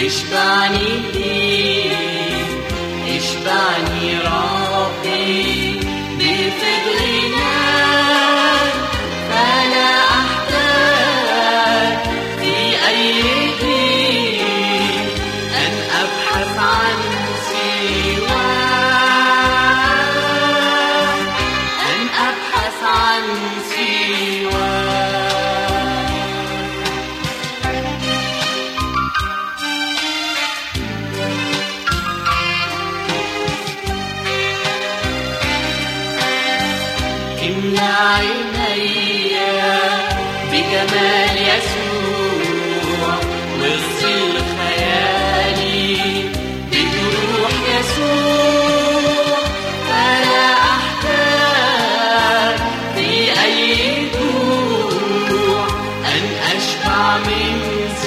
اشبعني بيك، اشبعني ربي بفضل غناك، فلا أحتاج في أي ضيق أن أبحث عن سواك، أن أبحث عن سواك. املأ عيني بجمال يسوع، واغسل خيالي بجروح يسوع، فلا أحتاج في أي جوع أن أشبع من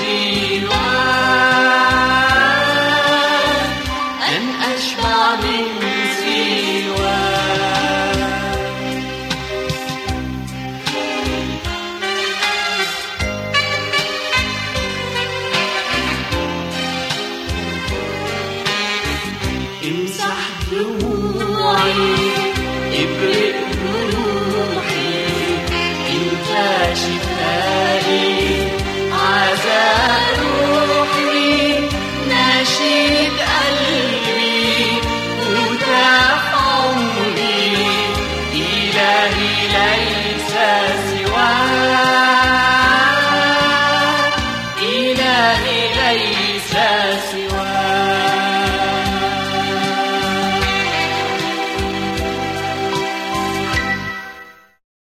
سواك، أن أشبع من سواك. امسح